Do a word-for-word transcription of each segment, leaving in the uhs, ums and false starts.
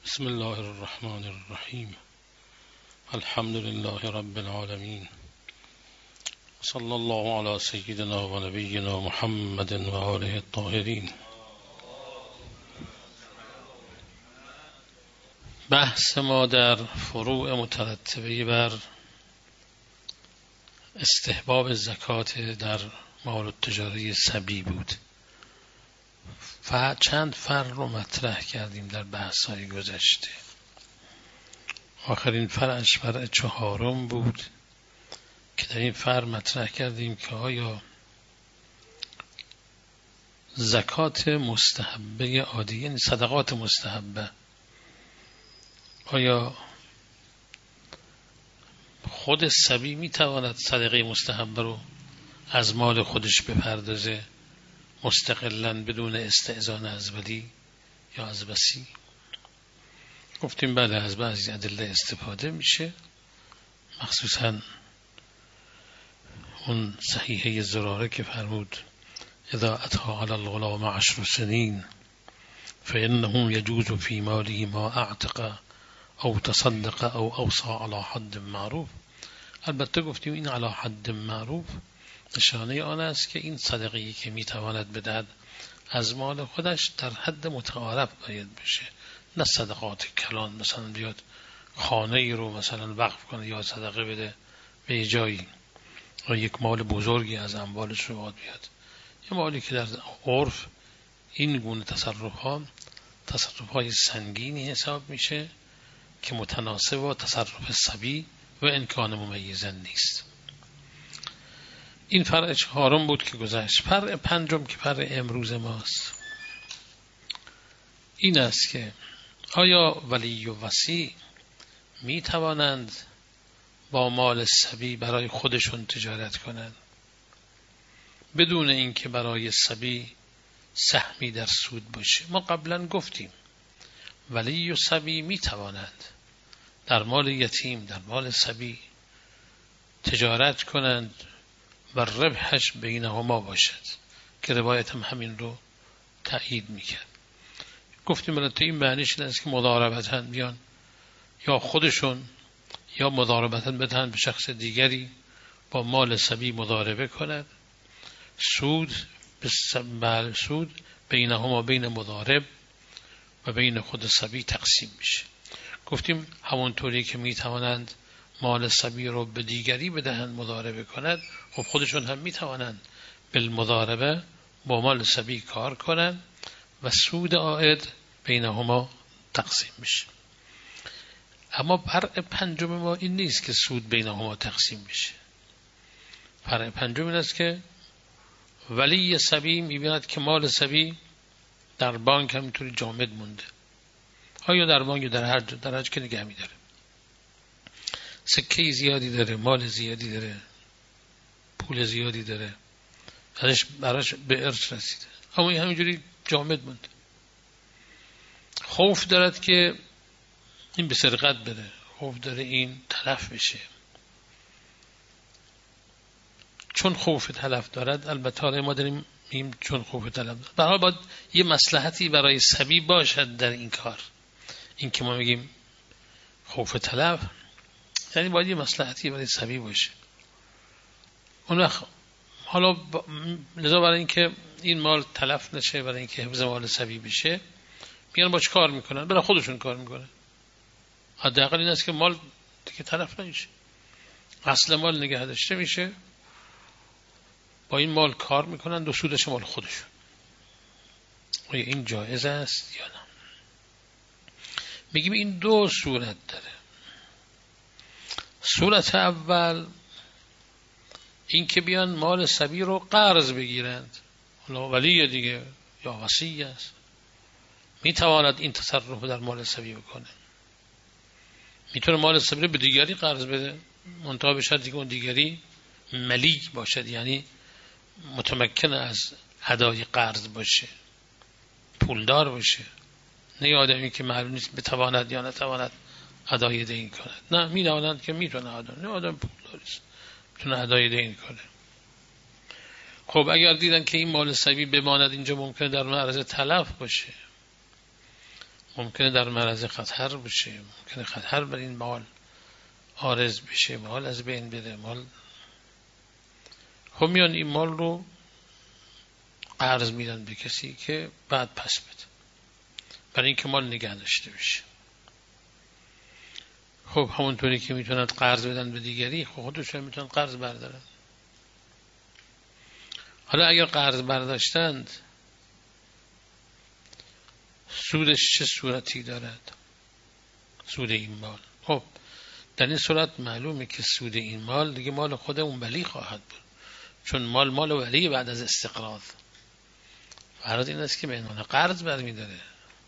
بسم الله الرحمن الرحیم. الحمد لله رب العالمین. صلی الله علی سیدنا و نبینا محمد و آله الطاهرین. بحث ما در فروع مترتبه بر استحباب زکات در مال التجاری صبی بود و چند فرع رو مطرح کردیم در بحث‌های گذشته. آخرین فرعش فرع چهارم بود که در این فرع مطرح کردیم که آیا زکات مستحبه عادی، یعنی صدقات مستحبه، آیا خود صبی میتواند صدقه مستحبه رو از مال خودش بپردازه مستقلاً بدون استئذان از ولی یا از وصی؟ گفتیم بله، از بعضی ادله استفاده میشه، مخصوصاً اون صحیحه زراره که فرمود اذا اتى علی الغلام عشر سنین فانه یجوز فی ماله ما اعتق او تصدق او اوصى علی حد معروف. البته گفتیم این علی حد معروف نشانه آن است که این صدقه‌ای که میتواند بدهد از مال خودش در حد متعارف باید بشه، نه صدقات کلان، مثلا بیاد خانه ای رو مثلا وقف کنه یا صدقه بده به جایی، یا یک مال بزرگی از اموالش رو باید بیاد، یه مالی که در عرف این گونه تصرف ها تصرف های سنگینی حساب میشه که متناسب با تصرف صبی و امکان ممیزن نیست. این فرع چهارم بود که گذشت. فرع پنجم که فرع امروز ماست این است که آیا ولی و وصی می توانند با مال صبی برای خودشون تجارت کنند بدون اینکه برای صبی سهمی در سود باشه؟ ما قبلا گفتیم ولی و صبی می توانند در مال یتیم، در مال صبی تجارت کنند و ربحش بینهما باشد که روایت هم همین رو تأیید میکرد. گفتیم البته این معنیش این است که مضاربتاً بیان یا خودشون یا مضاربتاً بدهن به شخص دیگری با مال صبی مضاربه کند، سود به سود بینهما، بین مضارب و بین خود صبی تقسیم میشه. گفتیم همونطوری که میتوانند مال صبی رو به دیگری بدهند مضاربه کند، خب خودشون هم میتوانند بالمضاربه با مال صبی کار کنند و سود عائد بینهما تقسیم میشه. اما فرع پنجم ما این نیست که سود بینهما تقسیم میشه. فرع پنجم این است که ولی صبی میبیند که مال صبی در بانک همینطوری جامد مونده، آیا در بانک در هر جا در هر جا که نگه میداره، سکه زیادی داره، مال زیادی داره، پول زیادی داره، ازش براش به ارث رسیده، اما این همینجوری جامد مونده. خوف دارد که این به سرقت بره، خوف داره این تلف بشه. چون خوف تلف دارد، البته حالا ما داریم میگیم چون خوف تلف دارد، به هر حال باید یه مصلحتی برای صبی باشد در این کار. این که ما میگیم خوف تلف یعنی باید یه مصلحتی برای صبی باشه. اون وقت حالا ب... لذا برای اینکه این مال تلف نشه، برای اینکه حفظ مال صبی بشه، میان با چه کار میکنن؟ برای خودشون کار میکنن. حداقل این است که مال دیگه تلف نمیشه، اصل مال نگه داشته میشه، با این مال کار میکنن و سودش مال خودشون. آیا این جایز است یا نه؟ میگیم این دو صورت داره. صورت اول این که بیان مال صبی رو قرض بگیرند، ولی دیگه یا وصی است، میتواند این تصرف در مال صبی بکنه، میتونه مال صبی رو به دیگری قرض بده، منتها به شرطی که اون دیگری ملیک باشد، یعنی متمکن از ادای قرض باشه، پولدار باشه، نه آدمی که معلوم نیست بتواند یا نتواند ادای دین کند. نه، میدانند که میتونه ادای، نه آدم پولدار است میتونه ادای دین کنه. خب اگر دیدن که این مال صبی بماند اینجا ممکنه در معرض تلف باشه، ممکنه در معرض خطر بشه، ممکنه خطر بر این مال عارض بشه، مال از بین بره. مال خب میان این مال رو قرض میدن به کسی که بعد پس بده، برای اینکه مال نگه داشته بشه. خب همونطوری که میتونن قرض بدن به دیگری، خب خودشون میتونن قرض بردارن. حالا اگر قرض برداشتند سودش چه صورتی دارد؟ سود این مال، خب در این صورت معلومه که سود این مال دیگه مال خود اون ولی خواهد بود، چون مال مال ولی بعد از استقراض. فرض این است که به عنوان قرض برمی‌داره.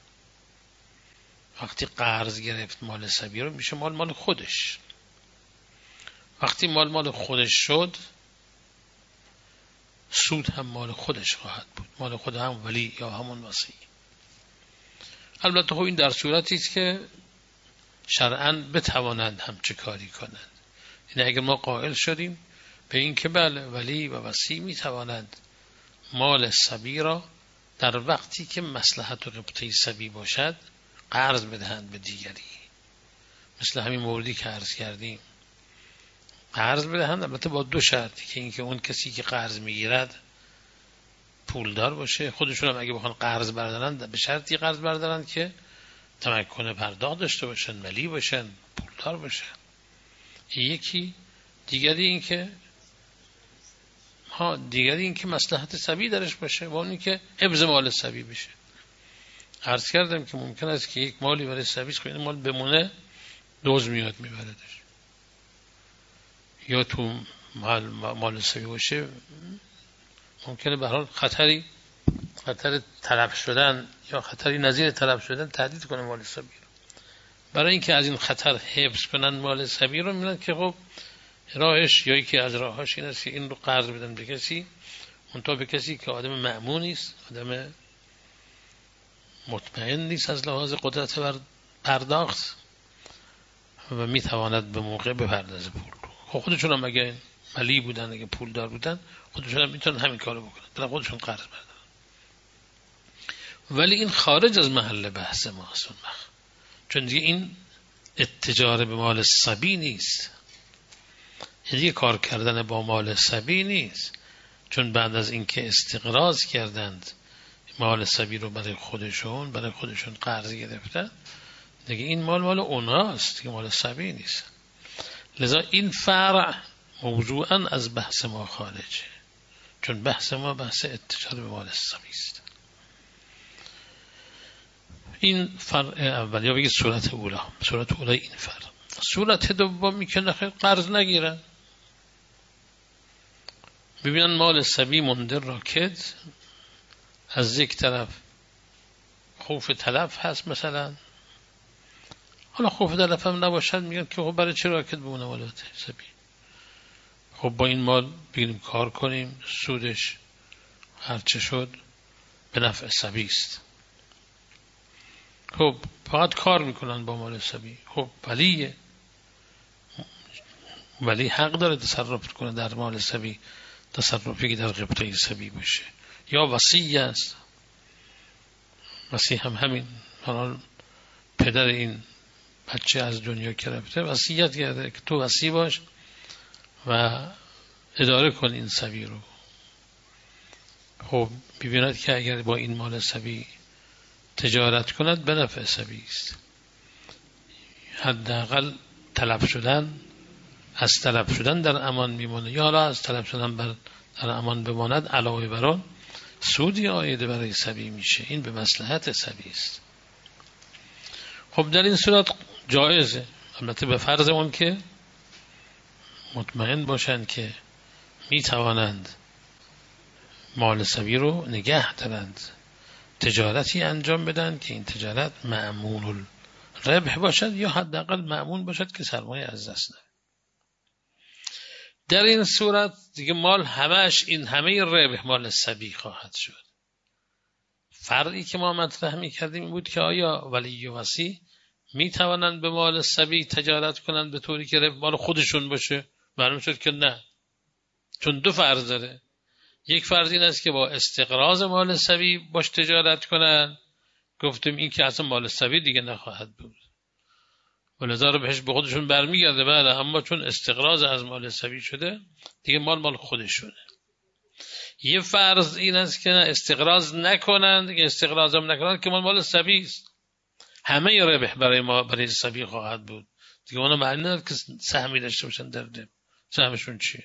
وقتی قرض گرفت مال صبی رو، میشه مال مال خودش. وقتی مال مال خودش شد، سود هم مال خودش خواهد بود، مال خود هم ولی یا همون وصی. البته خب این در صورتی است که شرعاً بتوانند همچه کاری کنند. این اگر ما قائل شدیم به این که بله ولی و وصی میتوانند مال صبی را در وقتی که مصلحت و قبطه صبی باشد قرض بدهند به دیگری، مثل همین موردی که عرض کردیم، قرض بدهند، البته با دو شرطی، که اینکه اون کسی که قرض میگیرد پولدار باشه، خودشون هم اگه بخوان قرض بردارن به شرطی قرض بردارن که تمکن پرداخت داشته باشن، ملی باشن، پولدار باشن. یکی دیگری این که ها دیگری این که مصلحت صبی درش باشه و اونی که حفظ مال صبی بشه. عرض کردم که ممکن است که یک مالی برای صبی خیلی مال بمونه، دوز میاد میبردش، یا تو مال مال صبی باشه ممکنه به هر حال خطری خطر تلف شدن یا خطری نظیر تلف شدن تهدید کنه مال صبی رو. برای اینکه از این خطر حفظ کنن مال صبی رو، میگن که خب راهش یا یکی از راهاش این است که این رو قرض بدن به کسی، اونطور به کسی که آدم مأمونی است، آدم مطمئن نیست از لحاظ قدرت بر پرداخت و میتواند به موقع بپردازه پول رو. خب خودشون هم اگه ملی بودن، اگه پولدار بودن، خودشون هم میتونن همین کارو بکنن، برای خودشون قرض بردارن. ولی این خارج از محل بحث ماست، چون دیگه این اتجار به مال صبی نیست، دیگه کار کردن با مال صبی نیست، چون بعد از اینکه استقراض کردند مال صبی رو برای خودشون برای خودشون قرض گرفتن، دیگه این مال مال اوناست، دیگه مال صبی نیست. لذا این فرع موضوعاً از بحث ما خارجه، چون بحث ما بحث اتجار به مال صبی است. این فرع اول، یا بگید صورت اولا، صورت اولا این فرع. صورت دومی که نخیر قرض نگیرن، ببینن مال صبی مونده راکد، از یک طرف خوف تلف هست مثلا، حالا خوف تلف هم نباشد، میگن که خب برای چه راکد بمونه مال صبی، خب با این مال بگیریم کار کنیم، سودش هرچه شد به نفع صبی است. خب فقط کار میکنن با مال صبی. خب ولی ولی حق داره تصرف کنه در مال صبی، تصرفی که در قبطه صبی باشه. یا وصی است، وصی هم همین، حالا پدر این بچه از دنیا که رفته وصیت کرده که تو وصی باش و اداره کن این صبی رو. خب ببیند که اگر با این مال صبی تجارت کند به نفع صبی است، حداقل تلف شدن از تلف شدن در امان میمونه، یا حالا از تلف شدن بر در امان بماند، علاوه بر آن سودی عاید برای صبی میشه، این به مصلحت صبی است. خب در این صورت جایزه، البته به فرض اون که مطمئن باشند که میتوانند مال صبی رو نگه دارند، تجارتی انجام بدن که این تجارت مأمون الربح باشد، یا حداقل مأمون باشد که سرمایه از دست نره. در این صورت دیگه مال همش این همه ربح مال صبی خواهد شد. فرقی که ما مطرح می کردیم این بود که آیا ولی و وصی می توانند به مال صبی تجارت کنند به طوری که ربح مال خودشون باشه؟ معلوم شد که نه، چون دو فرض داره. یک فرض این است که با استقراض مال صبی باش تجارت کنند، گفتیم این که اصلا مال سبی دیگه نخواهد بود، ولذا رو بهش به خودشون برمیگرده. بله، اما چون استقراض از مال سبی شده دیگه مال مال خودشونه. یه فرض این است که استقراض نکنند، که استقراض هم نکنند که مال مال سبی است، همه ربح برای ما برای سبی خواهد بود دیگه. اونا معنی نداره که سهمی داشته باشن در ده. سهمشون چیه؟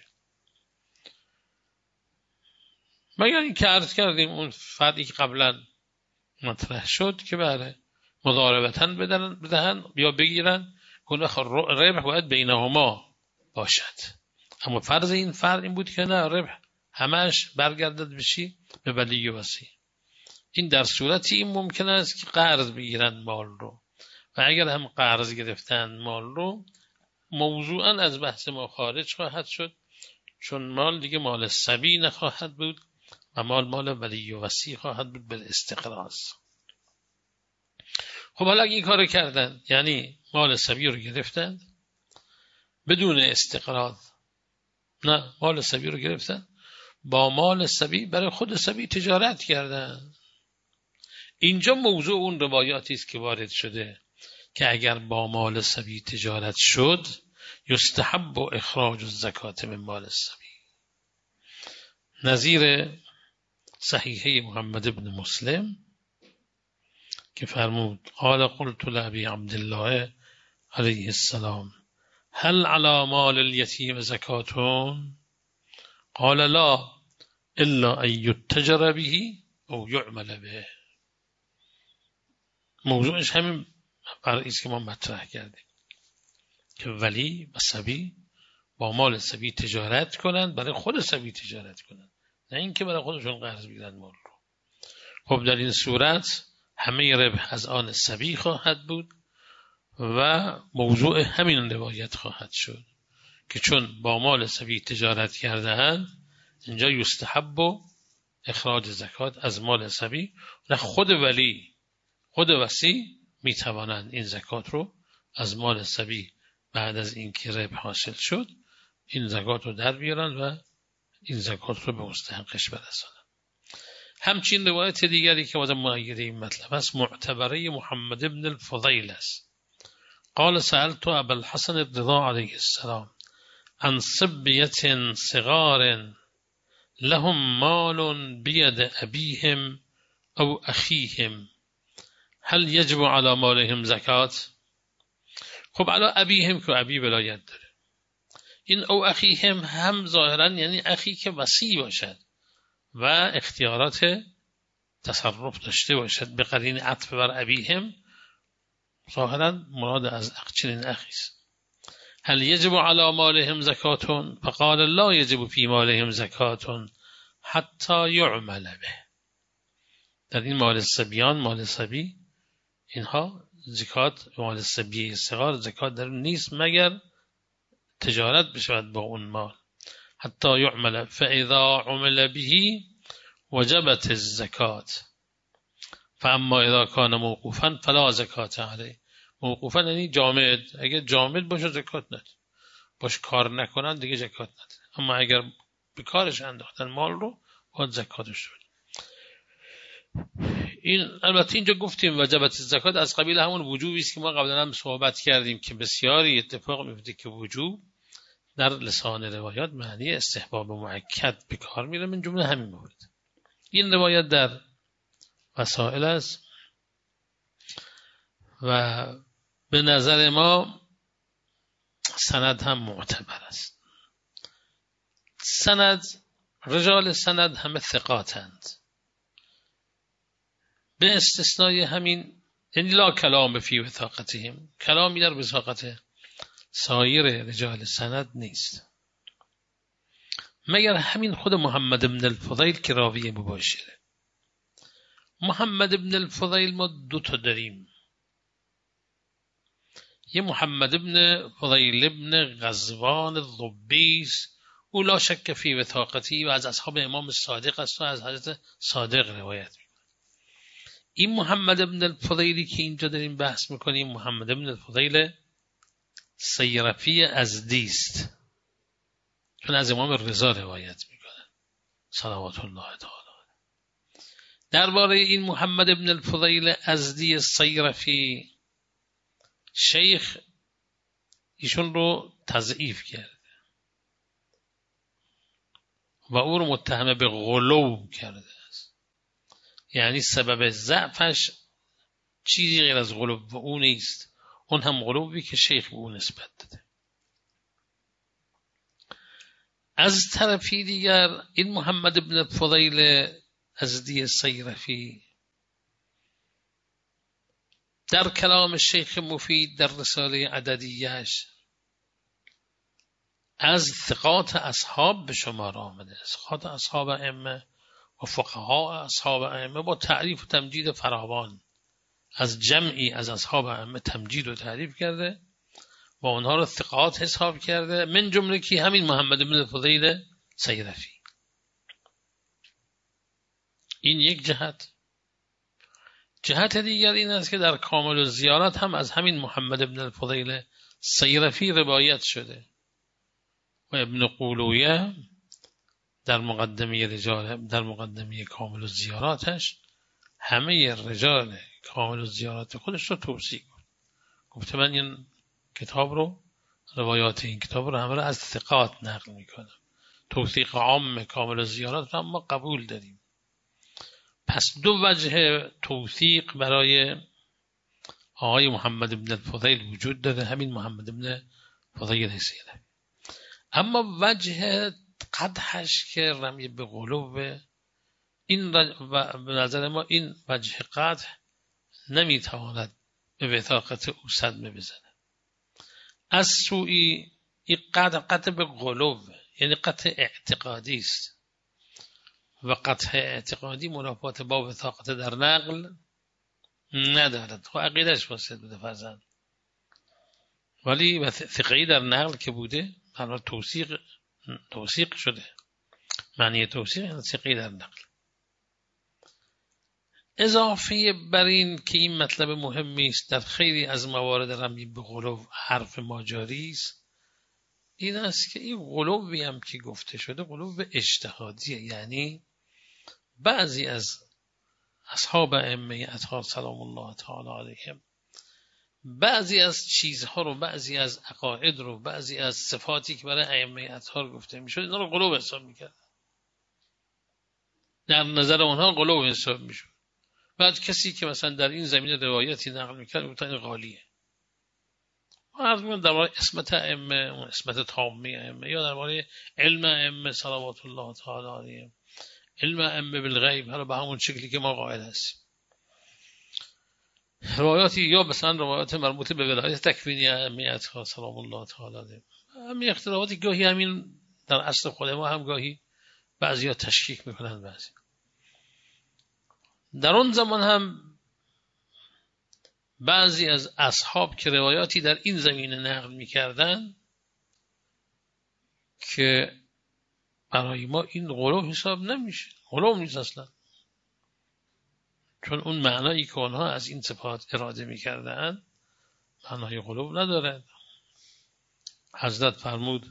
مگر این که عرض کردیم اون فرقی که قبلا مطرح شد که بله مضاربتاً بدن بدهن یا بگیرن، کنه ربح باید بینهما باشد. اما فرض این فرض این بود که نه، ربح همش برگردد بشی به ولی و وصی. این در صورتی این ممکن است که قرض بگیرن مال رو، و اگر هم قرض گرفتن مال رو موضوعاً از بحث ما خارج خواهد شد، چون مال دیگه مال سبی نخواهد بود و مال مال ولی و وصی خواهد بود بالاستقراض. خب حالا این کارو کردن، یعنی مال سبی رو گرفتن بدون استقراض، نه مال سبی رو گرفتن با مال سبی برای خود سبی تجارت کردن. اینجا موضوع اون روایاتی است که وارد شده که اگر با مال سبی تجارت شد یستحب اخراج الزکات من مال سبی، نظیر صحیحه محمد ابن مسلم که فرمود قال قلت لأبي عبد الله علیه السلام هل على مال الیتیم زکاتون؟ قال لا الا ان یتجر به او یعمل به. موضوعش همین فرقی است که ما مطرح کردیم که ولی و سبی با مال سبی تجارت کنند، برای خود سبی تجارت کنند، نه اینکه برای خودشون قرض بگیرن مال رو. خب در این صورت همه ربح از آن سبی خواهد بود و موضوع همین روایت خواهد شد که چون با مال سبی تجارت کرده‌اند اینجا یستحب اخراج زکات از مال سبی، نه خود ولی خود وصی می توانند این زکات رو از مال سبی بعد از اینکه ربح حاصل شد این زکات رو در بیارن و این زکات رو به مستحقش برسانند. همچین روایت دیگری که واسه مؤیده این مطلب است معتبره محمد ابن الفضیل است. قال سألت ابا الحسن الرضا علیه السلام عن صبیة صغار لهم مال بید ابیهم او اخیهم هل یجب علی مالهم زکات؟ خب علی ابیهم که ابی ولایت داره، این او اخیهم هم ظاهرا یعنی اخی که وصی باشد و اختیارات تصرف داشته باشد، به قرین عطف بر ابیهم ظاهرا مراد از چنین اخی است. هل یجب علی مالهم زکاتون؟ فقال لا یجب فی مالهم زکاتون حتی یعمل به. در این مال سبیان، مال سبی، اینها زکات، مال سبیه صغار زکات در نیست مگر تجارت بشود با اون مال. حتی یعمل فاذا عمل به وجبت الزکات فاما اذا کان موقوفا فلا زکات علیه. موقوفا یعنی جامد، اگر جامد باشه زکات نداره، باش کار نکنن دیگه زکات نداره، اما اگر به کارش انداختن مال رو باید زکاتش بده. این البته اینجا گفتیم وجبت زکات از قبیل همون وجوبی است که ما قبلا هم صحبت کردیم که بسیاری اتفاق میفته که وجوب در لسان روایات معنی استحباب مؤکد به کار میره، من جمله همین مورد. این روایت در وسائل است و به نظر ما سند هم معتبر است. سند، رجال سند همه ثقاتند به استثنای همین، یعنی لا کلام فی وثاقتهم، کلامی در وثاقت سایر رجال سند نیست مگر همین خود محمد ابن الفضیل که راوی مباشره. محمد ابن الفضیل ما دو تا داریم، یه محمد ابن فضیل ابن غزوان الضبیس، او لا شک فی وثاقتی و از اصحاب امام صادق است و از حضرت صادق روایت میکنه. این محمد ابن الفضیلی که اینجا داریم بحث میکنیم محمد ابن الفضیل سیرفی ازدی است، چون از امام رضا روایت میکنه صلوات الله تعالی. درباره این محمد ابن الفضیل ازدی صیرفی شیخ ایشون رو تضعیف کرد و او رو متهم به غلو کرده است. یعنی سبب ضعفش چیزی غیر از غلو و او نیست، اون هم غلوی که شیخ به او نسبت داده. از طرفی دیگر این محمد ابن الفضیل ازدی صیرفی در کلام شیخ مفید در رساله عددیه‌اش از ثقات اصحاب به شمار آمده. ثقات اصحاب ائمه و فقها اصحاب ائمه با تعریف و تمجید فراوان از جمعی از اصحاب ائمه تمجید و تعریف کرده و اونها رو ثقات حساب کرده، من جمله کی همین محمد بن الفضیل صیرفی. این یک جهت. جهت دیگر این است که در کامل الزیارات هم از همین محمد بن الفضیل صیرفی روایت شده و ابن قولویه در مقدمه رجال در مقدمه کامل الزیاراتش همه رجال کامل الزیارات خودش رو توصیح کرد. گفته من این کتاب رو روایات این کتاب رو همه رو از ثقات نقل میکنم. توثیق عام کامل الزیارات رو ما قبول داریم. پس دو وجه توثیق برای آقای محمد بن الفضیل وجود داره، همین محمد بن الفضیل صیرفی. اما وجه قدحش که رمی به غلو، این به نظر ما این وجه قدح نمیتواند به وثاقت او صدمه بزنه. از سوی این قدح قطع به غلو، یعنی قطع اعتقادی است و قطع اعتقادی منافات با وثاقت در نقل ندارد. خب عقیدهش فاسد بوده فرزند، ولی ثقه‌ای در نقل که بوده معنی توثیق توثیق شده. معنی توثیق یعنی ثقه‌ای در نقل. اضافه بر این که این مطلب مهمی است در خیلی از موارد رمی به غلو حرف ماجاری است، این است که این غلوی هم که گفته شده غلو اجتهادیه. یعنی بعضی از اصحاب ائمه اطهار سلام الله تعالی علیهم بعضی از چیزها رو، بعضی از عقاید رو، بعضی از صفاتی که برای ائمه اطهار گفته میشد اینا رو غلو حساب میکرد. در نظر اونها غلو حساب میشد. بعد کسی که مثلا در این زمینه روایتی نقل میکرد گفتن این غالیه. عرض می‌کنم درباره اسمت ائمه، اون اسمت تامی ائمه، یا درباره علم ائمه صلوات الله تعالی علیهم، علم ائمه بالغیب، حالا به همون شکلی که ما قائل هستیم. روایاتی یا مثلا روایات مربوط به ولایت تکوینی ائمه اطهار سلام الله تعالی علیهم، همین اختلافاتی گاهی همین در اصل خود ما هم گاهی بعضیا تشکیک میکنن. بعضی در اون زمان هم بعضی از اصحاب که روایاتی در این زمینه نقل میکردن که برای ما این غلو حساب نمیشه، غلو نیست اصلا، چون اون معنایی که آنها از این صفات اراده میکردن معنای غلو ندارد. حضرت فرمود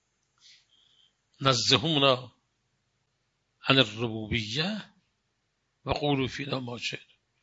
نزهونا عن الربوبیه و قولوا فینا ما شئتم.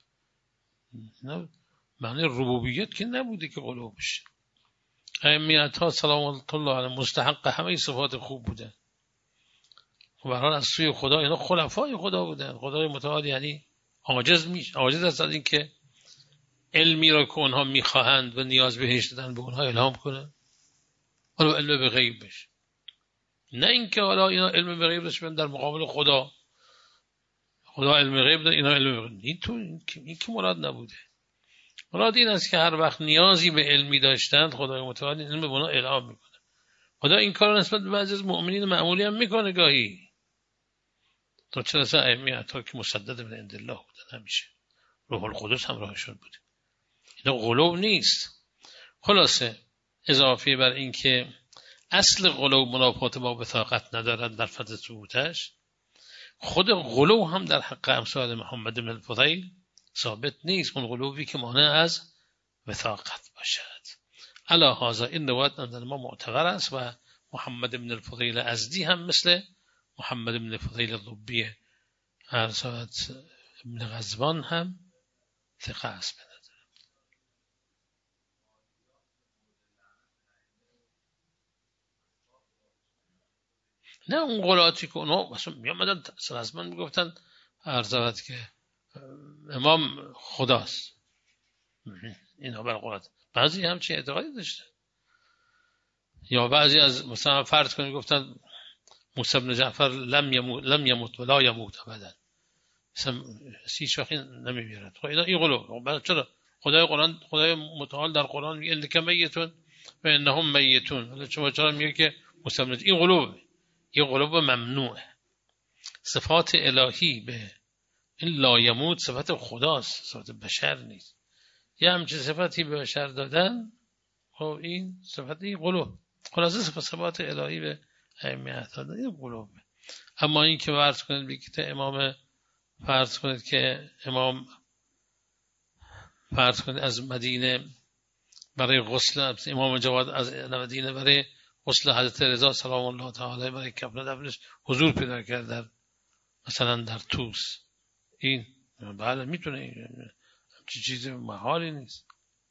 معنی ربوبیت که نبوده که غلو بشه. ائمه‌ها سلام الله علیهم مستحق همه صفات خوب بودن و به هر حال از سوی خدا اینا خلفای خدا بودن. خدای متعال یعنی عاجز میشه، عاجز است از این که علمی را که اونها میخواهند و نیاز بهش دادن به اونها الهام کنه، حالا علم به غیب بشه. نه اینکه حالا اینا علم به غیب داشتن در مقابل خدا، خدا علم غیب داره اینا علم به غیب. این تو این که مراد نبوده. مراد این است که هر وقت نیازی به علمی داشتند خدای متعال علم به اونها الهام میکنه. خدا این کار نسبت به بعضی از مؤمنین معمولی هم میکنه گاهی. تو چه رسه ائمه حتی که مسدد من عند الله بودن، همیشه روح القدس هم راهشون بوده. اینا غلو نیست. خلاصه اضافه بر این که اصل غلو منافات با وثاقت ندارد در فضل ثبوتش، خود غلو هم در حق امثال محمد بن الفضیل ثابت نیست. اون غلوی که مانع از وثاقت باشد. علی هذا این روایت نظر ما معتبر است و محمد بن الفضیل ازدی هم مثل محمد بن الفضیل الضبی ارسالت ابن غزوان هم ثقه است. نه اون قلاتی که اونا مثلا میامدن سرازمان میگفتن ارزوات که امام خداست، اینا بر قلات. بعضی هم چه اعتقادی داشتن، یا بعضی از مثلا فرض کنید گفتن موسی بن جعفر لم یموت لم یموت ولا یموت ابدا، مثلا سی شاخی نمیمیرد. خب این قلوب چرا خدای قرآن، خدای متعال در قرآن میگه انک میتون و انهم میتون، حالا شما چرا میگه که موسی بن، این قلوب، این قلوب ممنوعه. صفات الهی به این لا یموت صفت خداست، صفت بشر نیست. یه همچین صفتی به بشر دادن، خب این صفت این قلوب، خلاصه صفات الهی به ائمه دادن این قلوب. اما این که فرض کنید بگید امام، فرض کنید که امام فرض کنید از مدینه برای غسل، امام جواد از مدینه برای غسل حضرت رضا سلام الله تعالی برای کفن دفنش حضور پیدا کرد در مثلا در توس، این بله میتونه، چه چیز محالی نیست.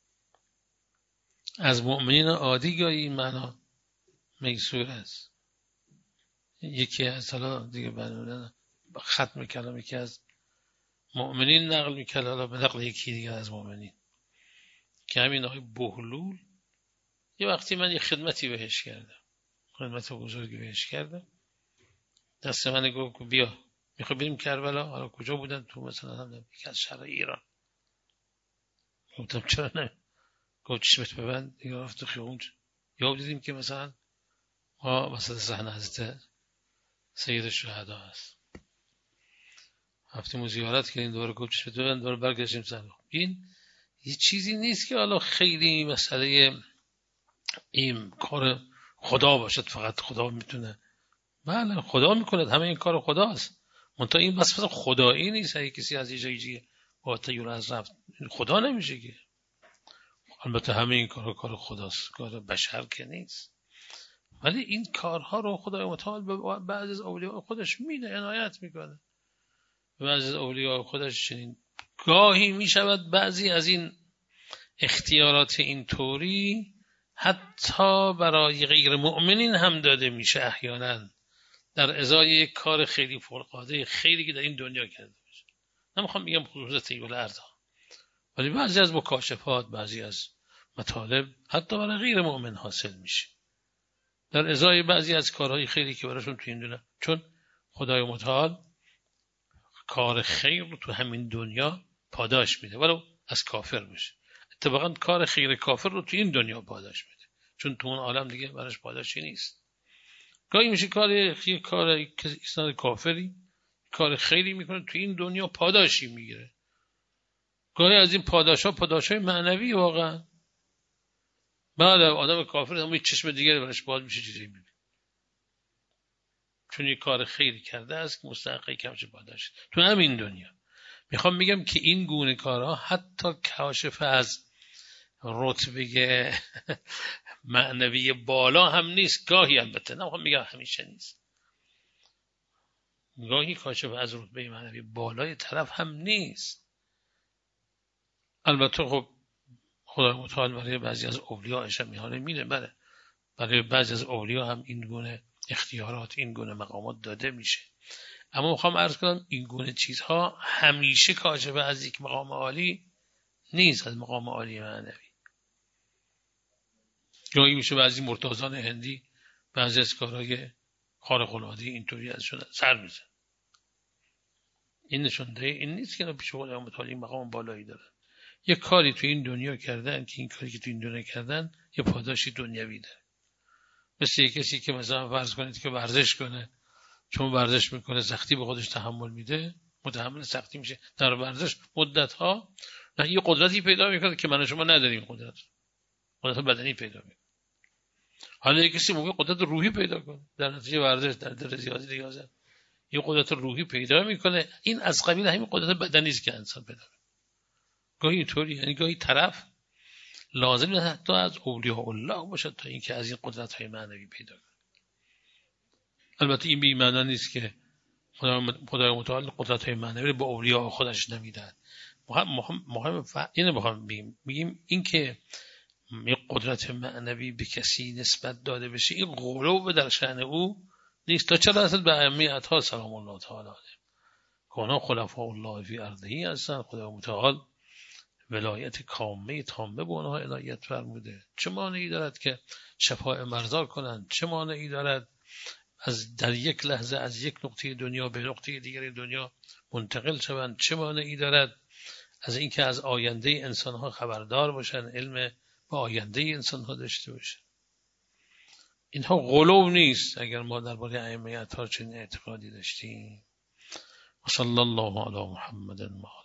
از مؤمنین عادی گاهی این معنا میسور است. یکی از حالا دیگه بعد ختم کلام یکی از مؤمنین نقل میکرد، حالا به نقل یکی دیگه از مؤمنین که همین آقای بهلول، یه وقتی من یه خدمتی بهش کردم، خدمت بزرگی بهش کردم، دست من گفت بیا میخوای بریم کربلا. حالا کجا بودن؟ تو مثلا هم یکی از شهر ایران. گفتم چرا نه؟ گفت چشمت ببند دیگه رفت تو خیابون. یا دیدیم که مثلا ما مثلا صحنه حضرت سید الشهدا هست، رفتیم زیارت کردیم، دوباره گفت چشمت ببند، دوباره برگشتیم سر. این یه چیزی نیست که حالا خیلی مسئله این کار خدا باشد، فقط خدا میتونه. بله خدا میکنه، همه این کار خداست، منتها این بس بس خدایی نیست. اگه کسی از یه جایی با تیور از رفت خدا نمیشه که. البته همه این کار کار خداست، کار بشر که نیست. ولی این کارها رو خدای متعال به بعضی از اولیاء خودش میده، عنایت میکنه. بعضی از اولیاء خودش چنین گاهی میشود بعضی از این اختیارات این طوری حتی برای غیر مؤمنین هم داده میشه احیانا، در ازای یک کار خیلی فوق‌العاده خیلی که در این دنیا کرده باشه. نمیخوام بگم خصوص طیب الارض، ولی بعضی از مکاشفات، بعضی از مطالب حتی برای غیر مؤمن حاصل میشه در ازای بعضی از کارهای خیلی که براشون تو این دنیا، چون خدای متعال کار خیر رو تو همین دنیا پاداش میده ولو از کافر باشه. اتفاقا کار خیر کافر رو تو این دنیا پاداش میده، چون تو اون عالم دیگه براش پاداشی نیست. گاهی میشه کار خیر، کار کسی کافری کار خیری میکنه تو این دنیا پاداشی میگیره. گاهی از این پاداشا پاداشای معنوی واقعا. بعد آدم کافر هم چشم دیگه براش باز میشه چیزی میبینه، چون یک کار خیری کرده است که مستحق کمش پاداش تو همین دنیا. میخوام بگم که این گونه کارها حتی کاشف از رتبه معنوی بالا هم نیست. گاهی البته نمیخوام بگم همیشه نیست، گاهی کاشف از رتبه معنوی بالای طرف هم نیست. البته خب خدای متعال برای بعضی از اولیاءش هم میانه میده، بله برای بعضی از اولیاء هم این گونه اختیارات، این گونه مقامات داده میشه. اما میخوام عرض کنم این گونه چیزها همیشه کاشف از یک مقام عالی نیست، از مقام عالی معنوی. گاهی میشه بعضی مرتضان هندی بعضی از کارهای خارق العاده اینطوری ازشون سر میزن. این نشون ده این نیست که پیش خدای متعال مقام بالایی داره. یه کاری تو این دنیا کردن که این کاری که تو این دنیا کردن یه پاداشی دنیوی داره. مثل یک کسی که مثلا فرض کنید که ورزش کنه، چون ورزش میکنه سختی به خودش تحمل میده، متحمل سختی میشه در ورزش مدت ها، یه قدرتی پیدا میکنه که من شما نداریم. قدرت قدرت بدنی پیدا میکنه. حالا یک کسی موقع قدرت روحی پیدا کنه در نتیجه ورزش، در در ریاضی ریاضت یه قدرت روحی پیدا میکنه، این از قبیل همین قدرت بدنی است که انسان پیدا میکنه. گاهی اینطوری، یعنی گاهی طرف لازم نیست حتی از اولیاء الله باشد تا اینکه از این قدرت های معنوی پیدا کنه. البته این به این معنی نیست که خدای متعال قدرت های معنوی به اولیاء خودش نمیداد. مهم مهم مهم ف... اینو بخوام بگیم بگیم این که یک قدرت معنوی به کسی نسبت داده بشه این غلو در شأن او نیست. تا چه رسد به ائمه اطهار سلام الله تعالی علیهم که اونا خلفاء الله فی ارضه هستن. خدای متعال ولایت کامه تامه به اونها عنایت فرموده. چه مانعی دارد که شفاء مرضا کنند؟ چه مانعی دارد از در یک لحظه از یک نقطه دنیا به نقطه دیگر دنیا منتقل شوند؟ چه مانعی دارد از اینکه از آینده انسان ها خبردار باشن، علم به آینده انسان ها داشته باشن؟ اینها غلو نیست اگر ما درباره ائمه اطهار چنین اعتقادی داشتیم. و صلی الله علی محمد.